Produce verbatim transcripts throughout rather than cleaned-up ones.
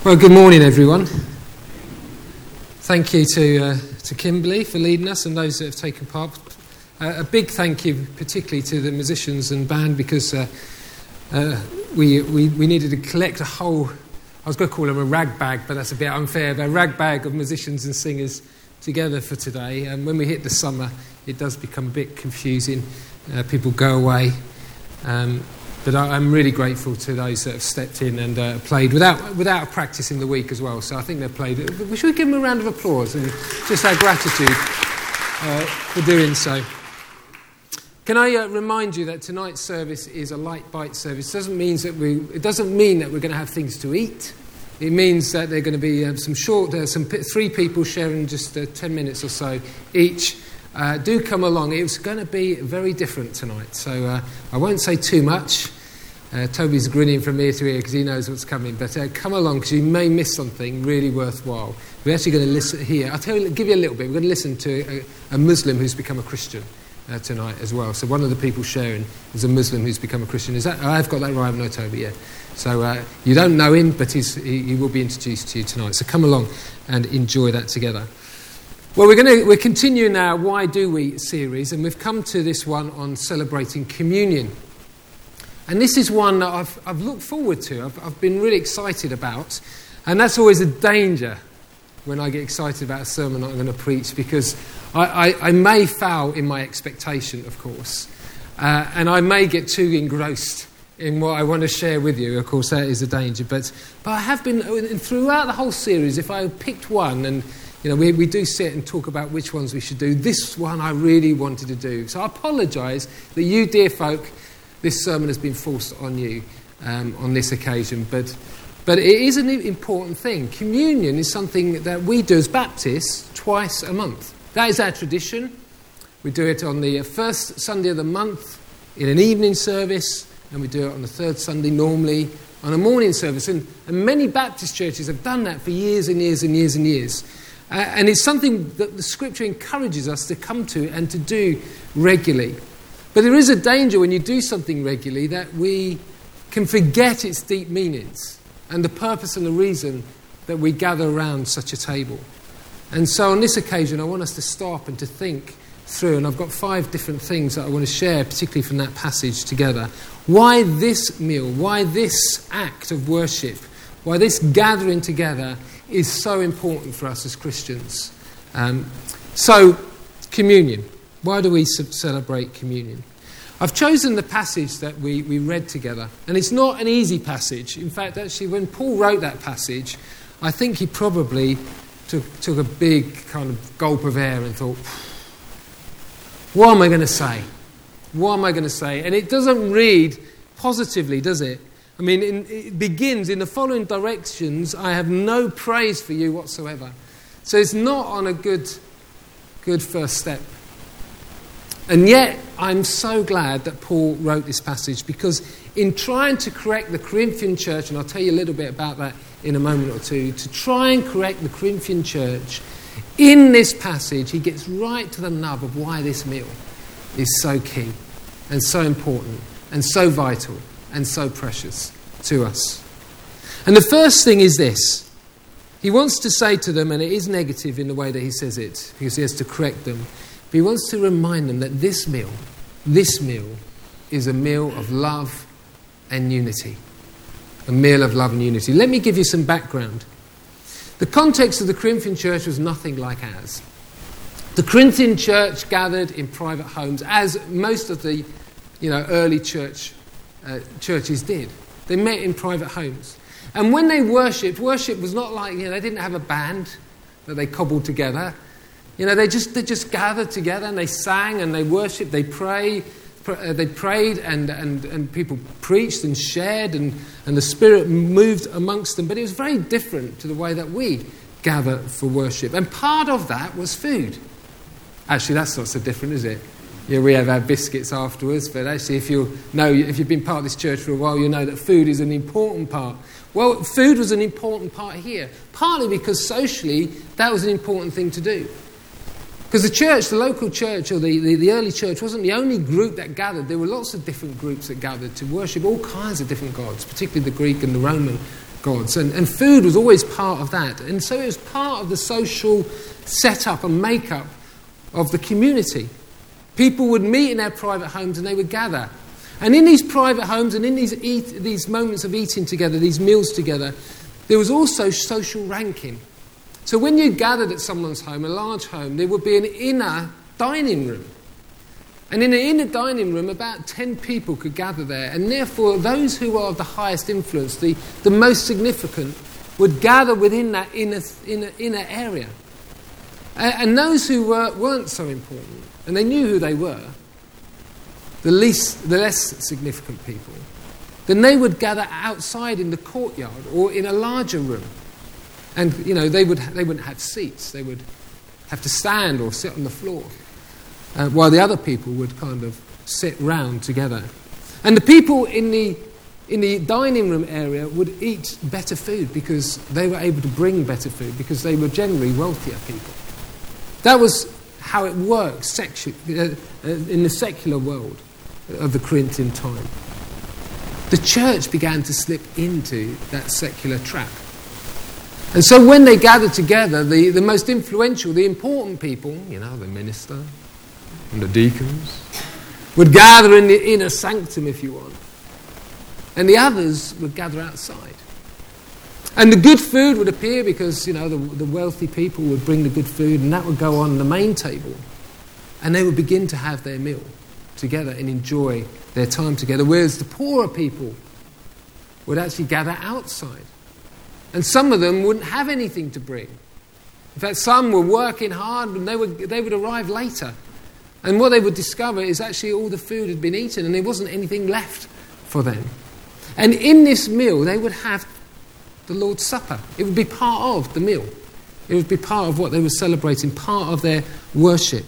Well, good morning, everyone. Thank you to uh, to Kimberly for leading us and those that have taken part. Uh, a big thank you, particularly to the musicians and band, because uh, uh, we, we we needed to collect a whole. I was going to call them a rag bag, but that's a bit unfair. But a rag bag of musicians and singers together for today. And when we hit the summer, it does become a bit confusing. Uh, people go away. Um, But I'm really grateful to those that have stepped in and uh, played without without a practice in the week as well. So I think they've played. We should give them a round of applause and just our gratitude uh, for doing so. Can I uh, remind you that tonight's service is a light bite service? It doesn't mean that we. It doesn't mean that we're going to have things to eat. It means that there are going to be uh, some short, uh, some p- three people sharing just uh, ten minutes or so each. Uh, do come along. It's going to be very different tonight, so uh, I won't say too much. Uh, Toby's grinning from ear to ear because he knows what's coming. But uh, come along, because you may miss something really worthwhile. We're actually going to listen here. I'll tell you, give you a little bit. We're going to listen to a, a Muslim who's become a Christian uh, tonight as well. So one of the people sharing is a Muslim who's become a Christian. Is that? I've got that right, no, Toby. Yeah. So uh, you don't know him, but he's, he, he will be introduced to you tonight. So come along and enjoy that together. Well, we're going to we're continuing our Why Do We series, and we've come to this one on celebrating communion. And this is one that I've, I've looked forward to, I've, I've been really excited about. And that's always a danger when I get excited about a sermon that I'm going to preach, because I, I, I may foul in my expectation, of course. Uh, and I may get too engrossed in what I want to share with you. Of course, that is a danger. But, but I have been, throughout the whole series, if I picked one, and you know, we, we do sit and talk about which ones we should do, this one I really wanted to do. So I apologise that you, dear folk, this sermon has been forced on you um, on this occasion, but but it is an important thing. Communion is something that we do as Baptists twice a month. That is our tradition. We do it on the first Sunday of the month in an evening service, and we do it on the third Sunday normally on a morning service. And, and many Baptist churches have done that for years and years and years and years. Uh, and it's something that the Scripture encourages us to come to and to do regularly. But there is a danger when you do something regularly that we can forget its deep meanings and the purpose and the reason that we gather around such a table. And so on this occasion, I want us to stop and to think through, and I've got five different things that I want to share, particularly from that passage together. Why this meal, why this act of worship, why this gathering together is so important for us as Christians. Um, so, communion. Why do we celebrate communion? I've chosen the passage that we, we read together, and it's not an easy passage. In fact, actually, when Paul wrote that passage, I think he probably took, took a big kind of gulp of air and thought, what am I going to say? What am I going to say? And it doesn't read positively, does it? I mean, in, it begins in the following directions, I have no praise for you whatsoever. So it's not on a good, good first step. And yet, I'm so glad that Paul wrote this passage, because in trying to correct the Corinthian church, and I'll tell you a little bit about that in a moment or two, to try and correct the Corinthian church, in this passage, he gets right to the nub of why this meal is so key and so important and so vital and so precious to us. And the first thing is this. He wants to say to them, and it is negative in the way that he says it, because he has to correct them, but he wants to remind them that this meal, this meal is a meal of love and unity. A meal of love and unity. Let me give you some background. The context of the Corinthian church was nothing like ours. The Corinthian church gathered in private homes, as most of the you know, early church uh, churches did. They met in private homes. And when they worshipped, worship was not like, you know, they didn't have a band that they cobbled together. You know, they just they just gathered together and they sang and they worshipped, they prayed, pr- uh, they prayed and, and, and people preached and shared and, and the Spirit moved amongst them. But it was very different to the way that we gather for worship. And part of that was food. Actually, that's not so different, is it? Yeah, we have our biscuits afterwards, but actually if you know, if you've been part of this church for a while, you know that food is an important part. Well, food was an important part here, partly because socially that was an important thing to do. Because the church, the local church or the, the, the early church wasn't the only group that gathered. There were lots of different groups that gathered to worship all kinds of different gods, particularly the Greek and the Roman gods. And, and food was always part of that. And so it was part of the social setup and makeup of the community. People would meet in their private homes and they would gather. And in these private homes and in these eat, these moments of eating together, these meals together, there was also social ranking. So when you gathered at someone's home, a large home, there would be an inner dining room. And in the inner dining room, about ten people could gather there. And therefore, those who are of the highest influence, the, the most significant, would gather within that inner, inner, inner area. And, and those who were, weren't so important, and they knew who they were, the least, the less significant people, then they would gather outside in the courtyard or in a larger room. And, you know, they, would, they wouldn't have seats. They would have to stand or sit on the floor. Uh, while the other people would kind of sit round together. And the people in the in the dining room area would eat better food because they were able to bring better food because they were generally wealthier people. That was how it worked secu- uh, in the secular world of the Corinthian time. The church began to slip into that secular trap. And so when they gathered together, the, the most influential, the important people, you know, the minister, and the deacons would gather in the inner sanctum, if you want. And the others would gather outside. And the good food would appear because, you know, the, the wealthy people would bring the good food and that would go on the main table. And they would begin to have their meal together and enjoy their time together. Whereas the poorer people would actually gather outside. And some of them wouldn't have anything to bring. In fact, some were working hard and they would, they would arrive later. And what they would discover is actually all the food had been eaten and there wasn't anything left for them. And in this meal, they would have the Lord's Supper. It would be part of the meal. It would be part of what they were celebrating, part of their worship.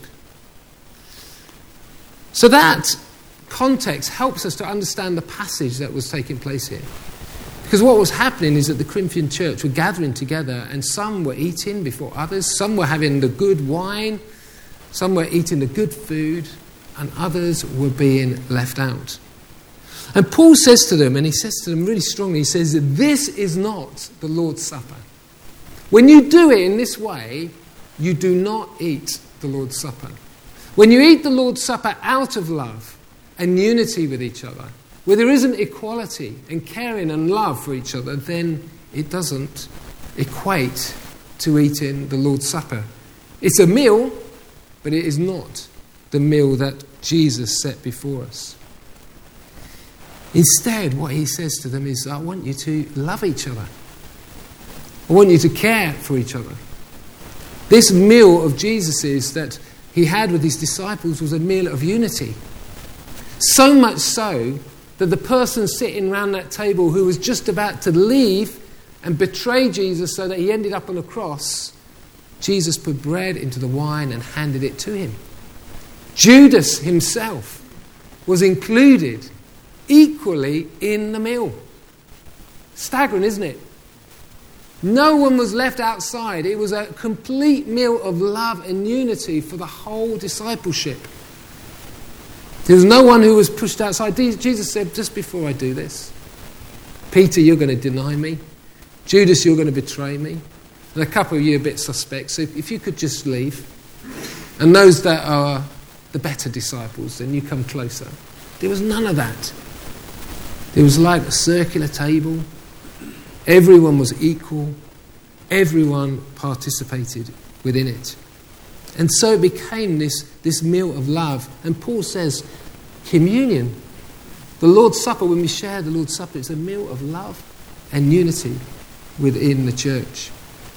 So that context helps us to understand the passage that was taking place here. Because what was happening is that the Corinthian church were gathering together and some were eating before others, some were having the good wine, some were eating the good food, and others were being left out. And Paul says to them, and he says to them really strongly, he says that this is not the Lord's Supper. When you do it in this way, you do not eat the Lord's Supper. When you eat the Lord's Supper out of love and unity with each other, where there isn't equality and caring and love for each other, then it doesn't equate to eating the Lord's Supper. It's a meal, but it is not the meal that Jesus set before us. Instead, what he says to them is, I want you to love each other. I want you to care for each other. This meal of Jesus's that he had with his disciples was a meal of unity. So much so that the person sitting around that table who was just about to leave and betray Jesus so that he ended up on a cross, Jesus put bread into the wine and handed it to him. Judas himself was included equally in the meal. Staggering, isn't it? No one was left outside. It was a complete meal of love and unity for the whole discipleship. There was no one who was pushed outside. Jesus said, just before I do this, Peter, you're going to deny me. Judas, you're going to betray me. And a couple of you are a bit suspect. So if you could just leave. And those that are the better disciples, then you come closer. There was none of that. There was like a circular table. Everyone was equal. Everyone participated within it. And so it became this, this meal of love. And Paul says, communion, the Lord's Supper, when we share the Lord's Supper, it's a meal of love and unity within the church.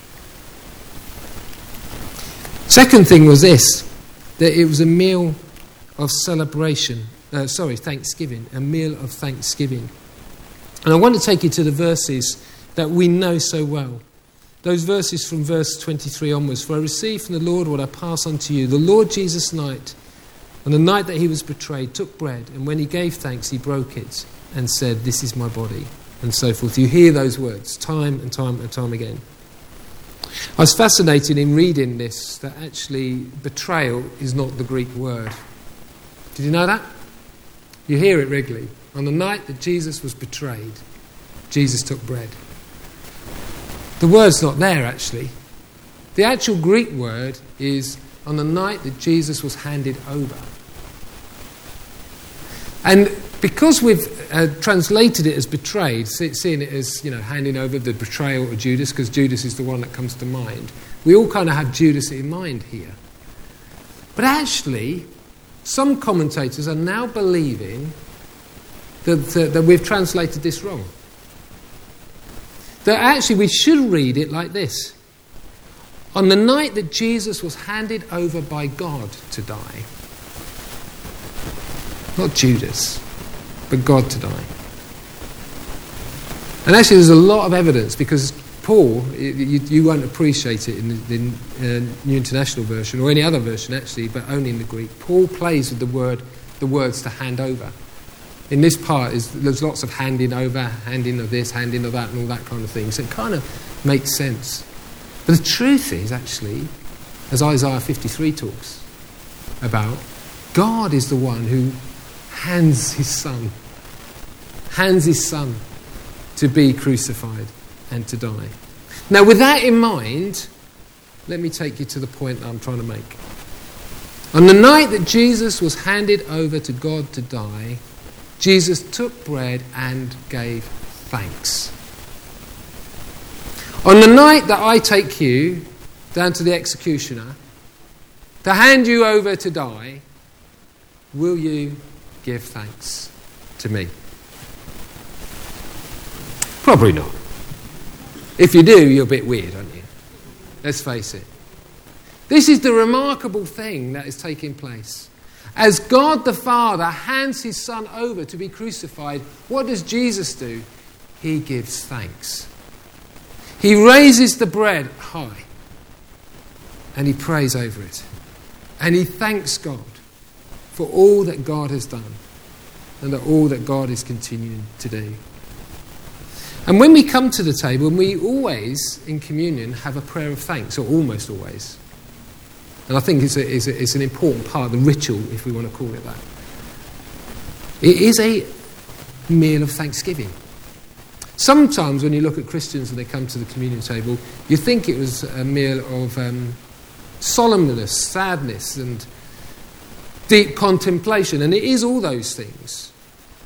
Second thing was this, that it was a meal of celebration. Uh, sorry, thanksgiving, a meal of thanksgiving. And I want to take you to the verses that we know so well. Those verses from verse twenty-three onwards. For I received from the Lord what I pass on to you. The Lord Jesus night, on the night that he was betrayed, took bread, and when he gave thanks, he broke it and said, this is my body, and so forth. You hear those words time and time and time again. I was fascinated in reading this, that actually betrayal is not the Greek word. Did you know that? You hear it regularly. On the night that Jesus was betrayed, Jesus took bread. The word's not there, actually. The actual Greek word is on the night that Jesus was handed over. And because we've uh, translated it as betrayed, seeing it as, you know, handing over the betrayal to Judas, because Judas is the one that comes to mind, we all kind of have Judas in mind here. But actually, some commentators are now believing that, that, that we've translated this wrong. That actually we should read it like this. On the night that Jesus was handed over by God to die, not Judas, but God to die. And actually there's a lot of evidence, because Paul, you, you won't appreciate it in the, the uh, New International Version, or any other version actually, but only in the Greek. Paul plays with the word, the words to hand over. In this part, is there's lots of handing over, handing of this, handing of that, and all that kind of thing. So it kind of makes sense. But the truth is, actually, as Isaiah fifty-three talks about, God is the one who hands his son, hands his son to be crucified and to die. Now, with that in mind, let me take you to the point that I'm trying to make. On the night that Jesus was handed over to God to die, Jesus took bread and gave thanks. On the night that I take you down to the executioner to hand you over to die, will you give thanks to me? Probably not. If you do, you're a bit weird, aren't you? Let's face it. This is the remarkable thing that is taking place. As God the Father hands his Son over to be crucified, what does Jesus do? He gives thanks. He raises the bread high and he prays over it. And he thanks God for all that God has done and that all that God is continuing to do. And when we come to the table, we always, in communion, have a prayer of thanks, or almost always. And I think it's, a, it's, a, it's an important part of the ritual, if we want to call it that. It is a meal of thanksgiving. Sometimes when you look at Christians and they come to the communion table, you think it was a meal of um, solemnness, sadness, and deep contemplation. And it is all those things.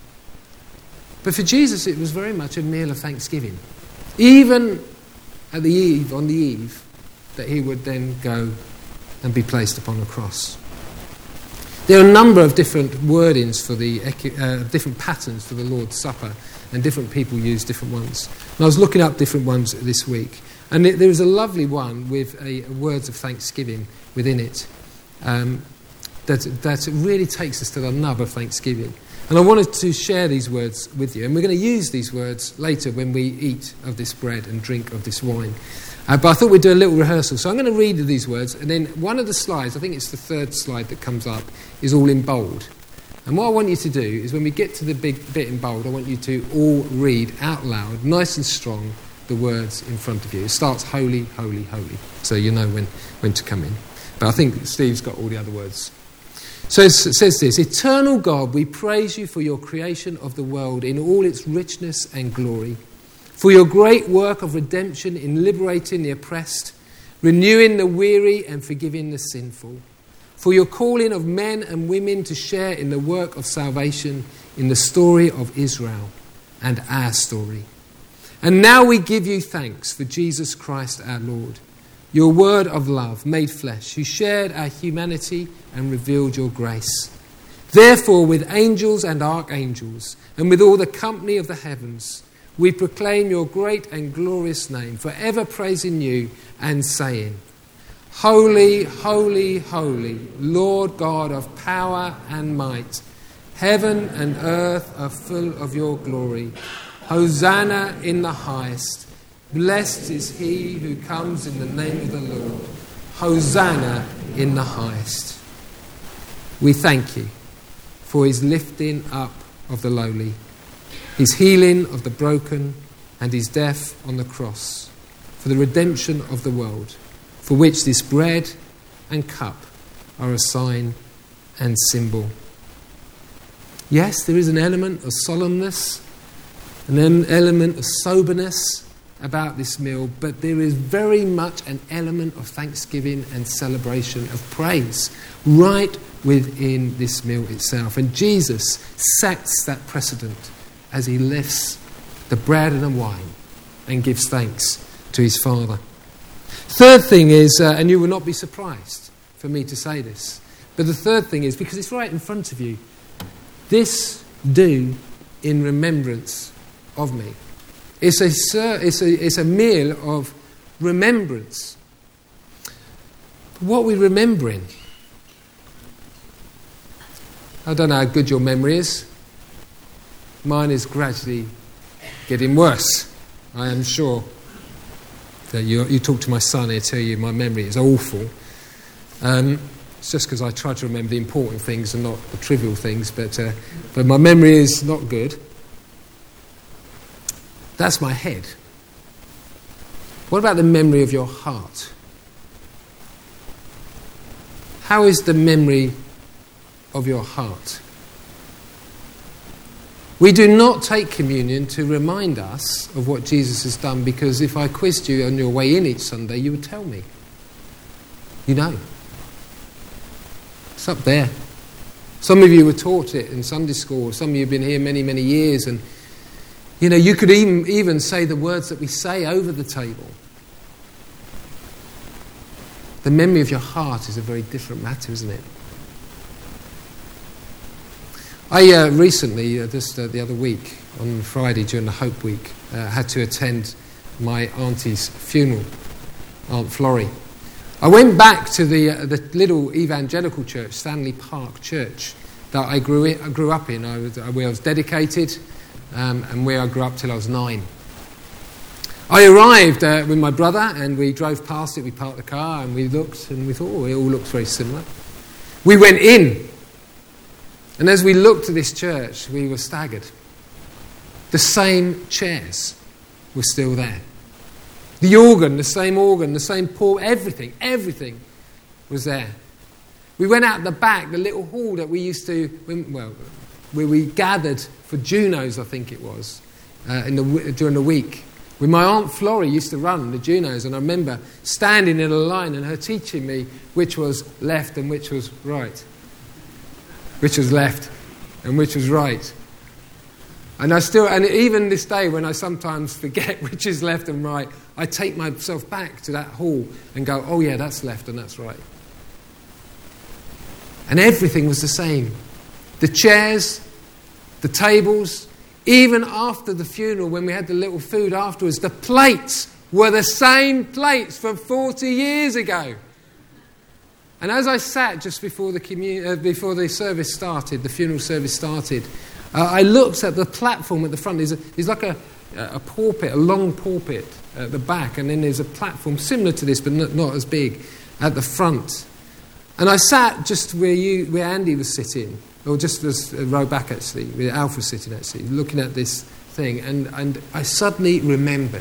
But for Jesus, it was very much a meal of thanksgiving. Even at the eve, on the eve, that he would then go and be placed upon a cross. There are a number of different wordings for the uh, different patterns for the Lord's Supper, and different people use different ones. And I was looking up different ones this week, and it, there is a lovely one with a, a words of thanksgiving within it um, that that really takes us to the nub of thanksgiving. And I wanted to share these words with you, and we're going to use these words later when we eat of this bread and drink of this wine. Uh, but I thought we'd do a little rehearsal. So I'm going to read these words, and then one of the slides, I think it's the third slide that comes up, is all in bold. And what I want you to do is when we get to the big bit in bold, I want you to all read out loud, nice and strong, the words in front of you. It starts holy, holy, holy. So you know when, when to come in. But I think Steve's got all the other words. So it says this: Eternal God, we praise you for your creation of the world in all its richness and glory, for your great work of redemption in liberating the oppressed, renewing the weary and forgiving the sinful, for your calling of men and women to share in the work of salvation in the story of Israel and our story. And now we give you thanks for Jesus Christ our Lord, your word of love made flesh, who shared our humanity and revealed your grace. Therefore, with angels and archangels, and with all the company of the heavens, we proclaim your great and glorious name, forever praising you and saying, Holy, holy, holy, Lord God of power and might. Heaven and earth are full of your glory. Hosanna in the highest. Blessed is he who comes in the name of the Lord. Hosanna in the highest. We thank you for his lifting up of the lowly, his healing of the broken, and his death on the cross, for the redemption of the world, for which this bread and cup are a sign and symbol. Yes, there is an element of solemnness, an element of soberness, about this meal, but there is very much an element of thanksgiving and celebration of praise right within this meal itself. And Jesus sets that precedent as he lifts the bread and the wine and gives thanks to his Father. Third thing is, uh, and you will not be surprised for me to say this, but the third thing is, because it's right in front of you, this do in remembrance of me. It's a, it's a, it's a meal of remembrance. What are we remembering? I don't know how good your memory is. Mine is gradually getting worse, I am sure. That you, you talk to my son, he'll tell you my memory is awful. Um, it's just because I try to remember the important things and not the trivial things, but, uh, but my memory is not good. That's my head. What about the memory of your heart? How is the memory of your heart? We do not take communion to remind us of what Jesus has done, because if I quizzed you on your way in each Sunday, you would tell me. You know. It's up there. Some of you were taught it in Sunday school. Some of you have been here many, many years, and you know, you could even, even say the words that we say over the table. The memory of your heart is a very different matter, isn't it? I uh, recently, uh, just uh, the other week, on Friday during the Hope Week, uh, had to attend my auntie's funeral, Aunt Florrie. I went back to the uh, the little evangelical church, Stanley Park Church, that I grew in, I grew up in. I was, where I was dedicated. Um, and where I grew up till I was nine. I arrived uh, with my brother, and we drove past it. We parked the car and we looked, and we thought, oh, it all looks very similar. We went in, and as we looked at this church, we were staggered. The same chairs were still there. The organ, the same organ, the same pulpit, everything, everything was there. We went out the back, the little hall that we used to, well, where we gathered for Junos, I think it was, uh, in the, during the week. When my Aunt Florrie used to run the Junos, and I remember standing in a line and her teaching me which was left and which was right. Which was left and which was right. And I still, and even this day when I sometimes forget which is left and right, I take myself back to that hall and go, oh yeah, that's left and that's right. And everything was the same. The chairs, the tables, even after the funeral when we had the little food afterwards, the plates were the same plates from forty years ago. And as I sat just before the commun- uh, before the service started, the funeral service started, uh, I looked at the platform at the front. There's, a, there's like a, a pulpit, a long pulpit at the back, and then there's a platform similar to this but not, not as big at the front. And I sat just where you, where Andy was sitting, or just a row back actually, where Alf was sitting actually, looking at this thing, and, and I suddenly remembered.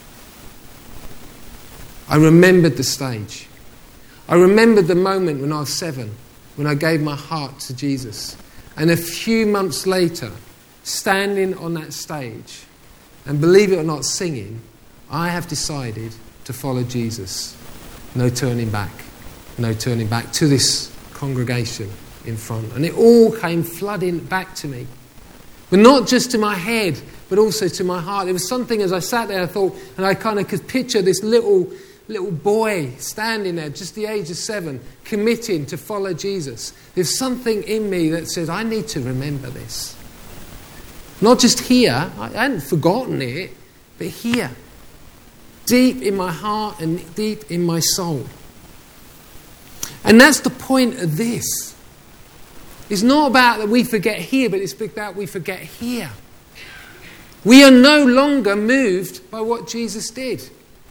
I remembered the stage. I remembered the moment when I was seven, when I gave my heart to Jesus. And a few months later, standing on that stage, and believe it or not, singing, I have decided to follow Jesus. No turning back. No turning back to this congregation in front. And it all came flooding back to me. But not just to my head, but also to my heart. There was something as I sat there, I thought, and I kind of could picture this little little boy standing there, just the age of seven, committing to follow Jesus. There's something in me that says, I need to remember this. Not just here, I hadn't forgotten it, but here. Deep in my heart and deep in my soul. And that's the point of this. It's not about that we forget here, but it's about we forget here. We are no longer moved by what Jesus did.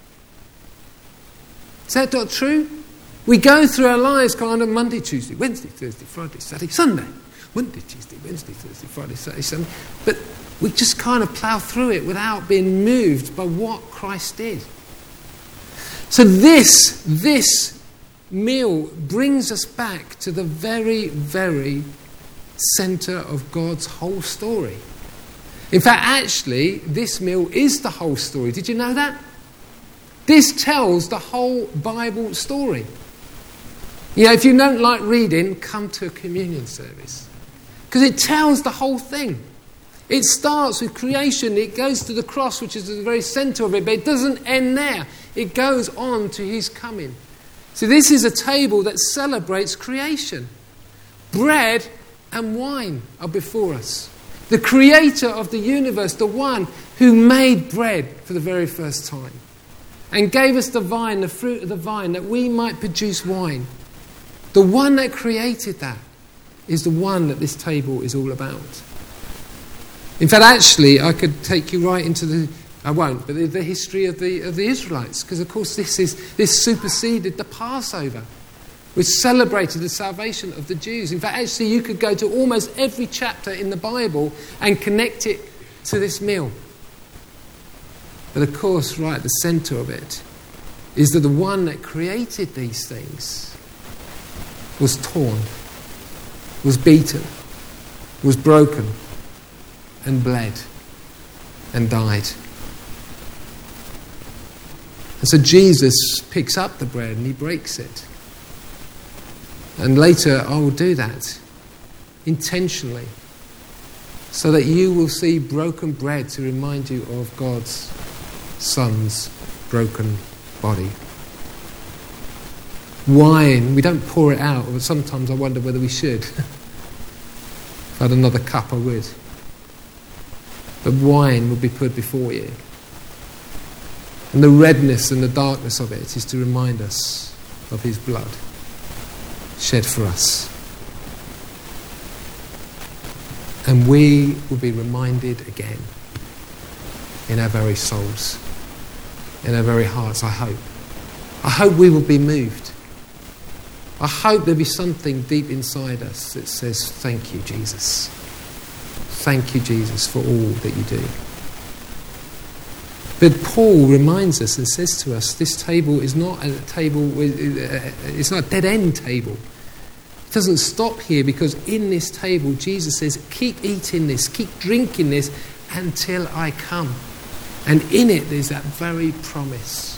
Is that not true? We go through our lives kind of Monday, Tuesday, Wednesday, Thursday, Friday, Saturday, Sunday. Monday, Tuesday, Wednesday, Thursday, Friday, Saturday, Sunday. But we just kind of plough through it without being moved by what Christ did. So this, this meal brings us back to the very, very centre of God's whole story. In fact, actually, this meal is the whole story. Did you know that? This tells the whole Bible story. You know, if you don't like reading, come to a communion service. Because it tells the whole thing. It starts with creation, it goes to the cross, which is at the very centre of it, but it doesn't end there. It goes on to his coming. So this is a table that celebrates creation. Bread and wine are before us. The creator of the universe, the one who made bread for the very first time and gave us the vine, the fruit of the vine, that we might produce wine. The one that created that is the one that this table is all about. In fact, actually, I could take you right into the, I won't, but the, the history of the of the Israelites, because of course this is this superseded the Passover, which celebrated the salvation of the Jews. In fact, actually, you could go to almost every chapter in the Bible and connect it to this meal. But of course, right at the centre of it is that the one that created these things was torn, was beaten, was broken, and bled, and died. And so Jesus picks up the bread and he breaks it. And later I will do that intentionally, so that you will see broken bread to remind you of God's Son's broken body. Wine, we don't pour it out, but sometimes I wonder whether we should. If I had another cup, I would. But wine will be put before you. And the redness and the darkness of it is to remind us of his blood shed for us. And we will be reminded again in our very souls, in our very hearts, I hope. I hope we will be moved. I hope there'll be something deep inside us that says, thank you, Jesus. Thank you, Jesus, for all that you do. But Paul reminds us and says to us, this table is not a table, it's not a dead-end table. It doesn't stop here, because in this table, Jesus says, keep eating this, keep drinking this until I come. And in it, there's that very promise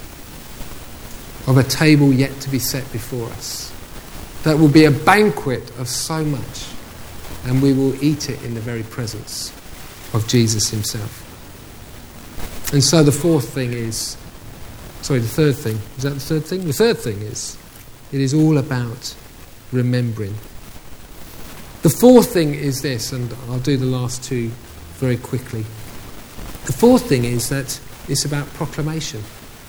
of a table yet to be set before us. That will be a banquet of so much, and we will eat it in the very presence of Jesus himself. And so the fourth thing is, sorry, the third thing, is that the third thing? The third thing is, it is all about remembering. The fourth thing is this, and I'll do the last two very quickly. The fourth thing is that it's about proclamation.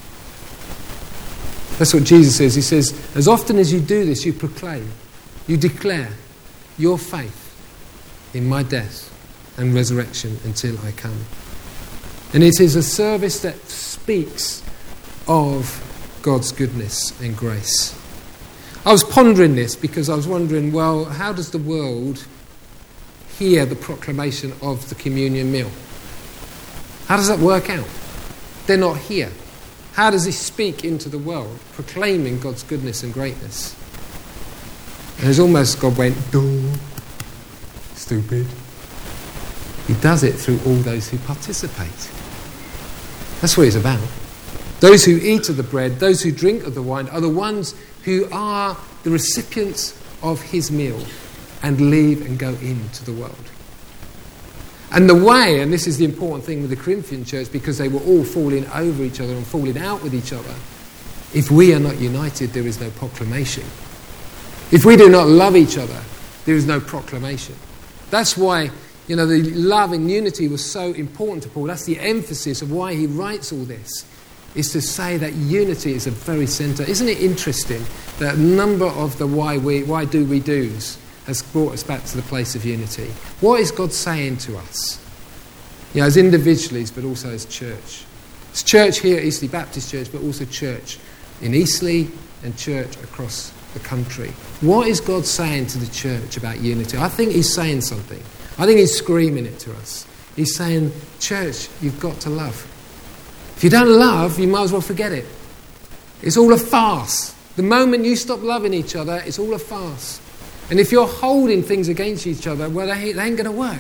That's what Jesus says. He says, as often as you do this, you proclaim, you declare your faith in my death and resurrection until I come. And it is a service that speaks of God's goodness and grace. I was pondering this because I was wondering, well, how does the world hear the proclamation of the communion meal? How does that work out? They're not here. How does he speak into the world, proclaiming God's goodness and greatness? And it's almost God went, duh, stupid. He does it through all those who participate. That's what it's about. Those who eat of the bread, those who drink of the wine, are the ones who are the recipients of his meal and leave and go into the world. And the way, and this is the important thing with the Corinthian church, because they were all falling over each other and falling out with each other, if we are not united, there is no proclamation. If we do not love each other, there is no proclamation. That's why, you know, the love and unity was so important to Paul. That's the emphasis of why he writes all this, is to say that unity is the very centre. Isn't it interesting that a number of the why we, why do we do's has brought us back to the place of unity? What is God saying to us? You know, as individuals, but also as church. It's church here at Eastleigh Baptist Church, but also church in Eastleigh and church across the country. What is God saying to the church about unity? I think he's saying something. I think he's screaming it to us. He's saying, church, you've got to love. If you don't love, you might as well forget it. It's all a farce. The moment you stop loving each other, it's all a farce. And if you're holding things against each other, well, they ain't going to work.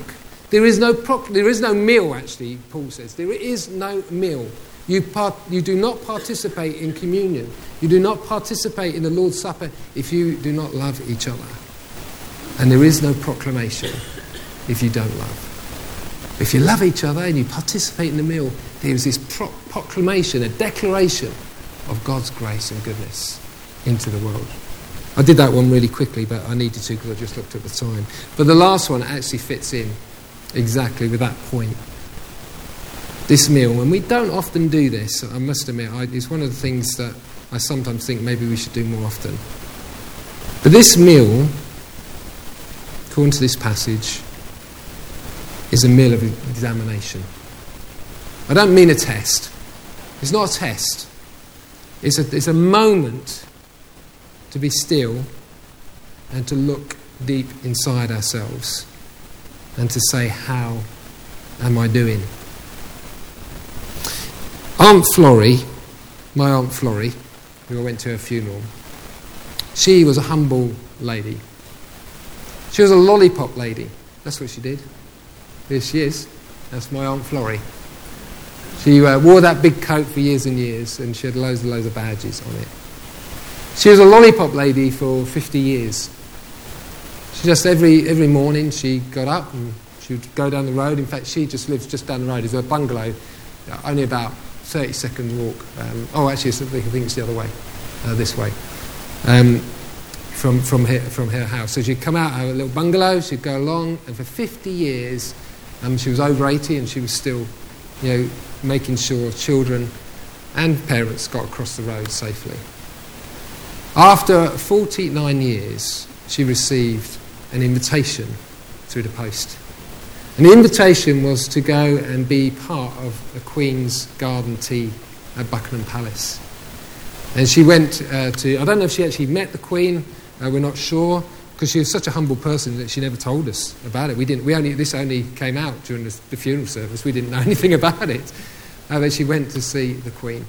There is no pro- there is no meal, actually, Paul says. There is no meal. You, part- you do not participate in communion. You do not participate in the Lord's Supper if you do not love each other. And there is no proclamation if you don't love. If you love each other and you participate in the meal, there is this pro- proclamation, a declaration of God's grace and goodness into the world. I did that one really quickly, but I needed to because I just looked at the time. But the last one actually fits in exactly with that point. This meal, and we don't often do this, I must admit, I, it's one of the things that I sometimes think maybe we should do more often. But this meal, according to this passage, is a meal of examination. I don't mean a test. It's not a test. It's a, it's a moment to be still and to look deep inside ourselves and to say, how am I doing? Aunt Florrie, my Aunt Florrie, who I went to her funeral, she was a humble lady. She was a lollipop lady. That's what she did. Here she is. That's my Aunt Florrie. She uh, wore that big coat for years and years, and she had loads and loads of badges on it. She was a lollipop lady for fifty years. She just every every morning she got up and she would go down the road. In fact, she just lives just down the road. It's a bungalow, only about thirty second walk. Um, oh, actually, I think it's the other way, uh, this way, um, from from her from her house. So she'd come out of her little bungalow. She'd go along, and for fifty years, um, she was over eighty, and she was still, you know, making sure children and parents got across the road safely. After forty-nine years, she received an invitation through the post. And the invitation was to go and be part of the Queen's garden tea at Buckingham Palace. And she went uh, to, I don't know if she actually met the Queen, uh, we're not sure, because she was such a humble person that she never told us about it. We didn't. We only this only came out during the, the funeral service. We didn't know anything about it. Uh, but she went to see the Queen.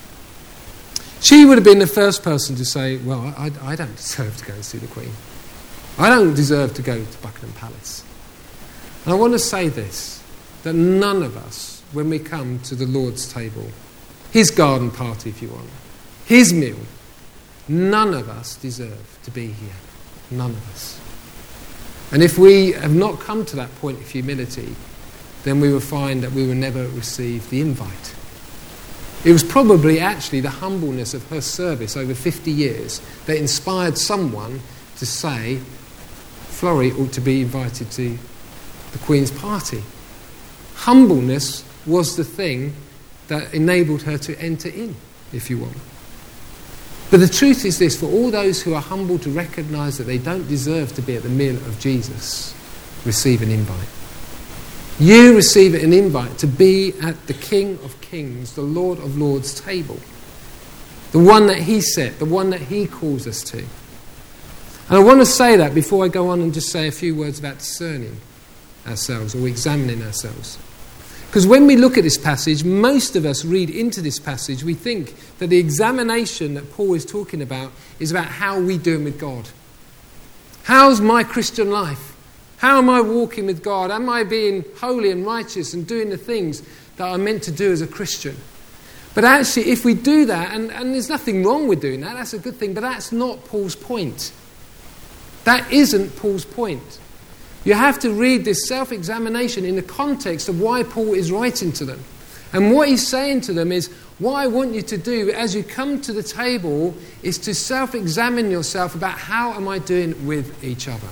She would have been the first person to say, well, I, I don't deserve to go and see the Queen. I don't deserve to go to Buckingham Palace. And I want to say this, that none of us, when we come to the Lord's table, his garden party if you want, his meal, none of us deserve to be here. None of us. And if we have not come to that point of humility, then we will find that we will never receive the invite. It was probably actually the humbleness of her service over fifty years that inspired someone to say, Florrie ought to be invited to the Queen's party. Humbleness was the thing that enabled her to enter in, if you want. But the truth is this, for all those who are humble to recognise that they don't deserve to be at the meal of Jesus, receive an invite. You receive an invite to be at the King of Kings, the Lord of Lords table. The one that he set, the one that he calls us to. And I want to say that before I go on and just say a few words about discerning ourselves or examining ourselves. Because when we look at this passage, most of us read into this passage, we think that the examination that Paul is talking about is about how we're doing with God. How's my Christian life? How am I walking with God? Am I being holy and righteous and doing the things that I'm meant to do as a Christian? But actually, if we do that, and, and there's nothing wrong with doing that, that's a good thing, but that's not Paul's point. That isn't Paul's point. You have to read this self-examination in the context of why Paul is writing to them. And what he's saying to them is, what I want you to do as you come to the table is to self-examine yourself about how am I doing with each other.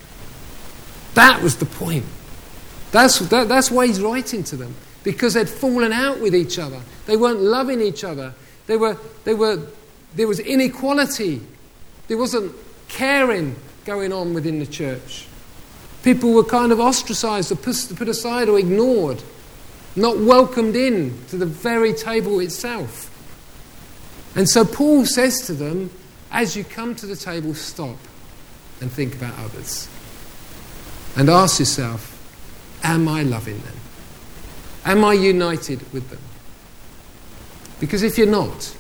That was the point. That's, that, that's why he's writing to them. Because they'd fallen out with each other. They weren't loving each other. They were, they were, there was inequality. There wasn't caring going on within the church. People were kind of ostracised or put aside or ignored. Not welcomed in to the very table itself. And so Paul says to them, as you come to the table, stop and think about others. And ask yourself, am I loving them? Am I united with them? Because if you're not,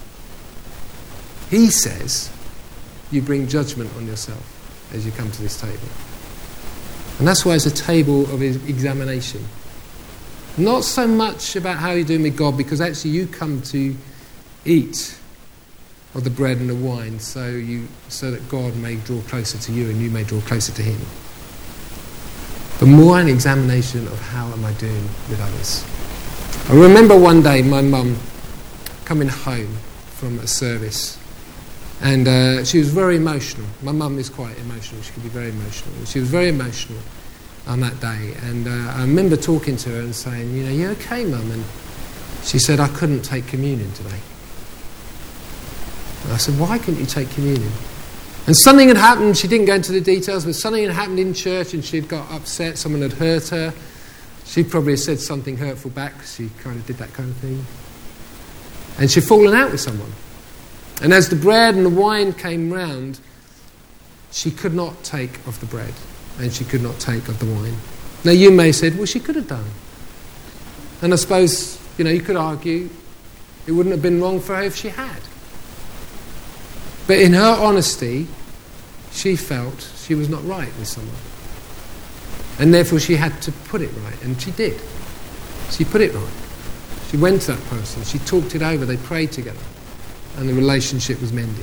he says, you bring judgment on yourself as you come to this table. And that's why it's a table of examination. Not so much about how you're doing with God, because actually you come to eat of the bread and the wine so you so that God may draw closer to you and you may draw closer to him. But more an examination of how am I doing with others. I remember one day my mum coming home from a service, and uh, she was very emotional. My mum is quite emotional. She can be very emotional. She was very emotional on that day, and uh, I remember talking to her and saying, you know, you okay, Mum? And she said, I couldn't take communion today. And I said, why couldn't you take communion? And something had happened. She didn't go into the details, but something had happened in church and she'd got upset. Someone had hurt her. She probably had said something hurtful back, because she kind of did that kind of thing. And she'd fallen out with someone. And as the bread and the wine came round, she could not take of the bread and she could not take of the wine. Now you may have said, well, she could have done. And I suppose, you know, you could argue it wouldn't have been wrong for her if she had. But in her honesty, she felt she was not right with someone. And therefore she had to put it right. And she did. She put it right. She went to that person. She talked it over. They prayed together. And the relationship was mended.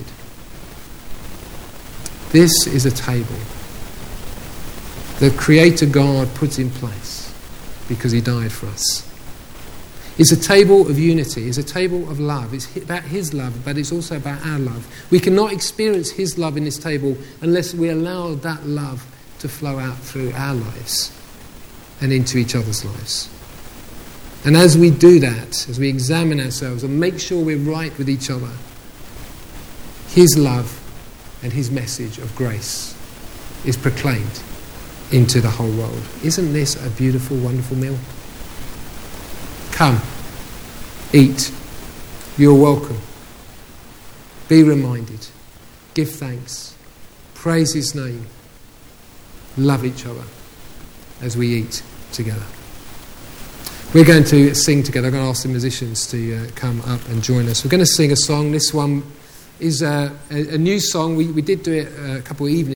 This is a table that Creator God puts in place because he died for us. It's a table of unity. It's a table of love. It's about his love, but it's also about our love. We cannot experience his love in this table unless we allow that love to flow out through our lives and into each other's lives. And as we do that, as we examine ourselves and make sure we're right with each other, his love and his message of grace is proclaimed into the whole world. Isn't this a beautiful, wonderful meal? Come, eat. You're welcome. Be reminded. Give thanks. Praise his name. Love each other as we eat together. We're going to sing together. I'm going to ask the musicians to uh, come up and join us. We're going to sing a song. This one is uh, a, a new song. We, we did do it a couple of evenings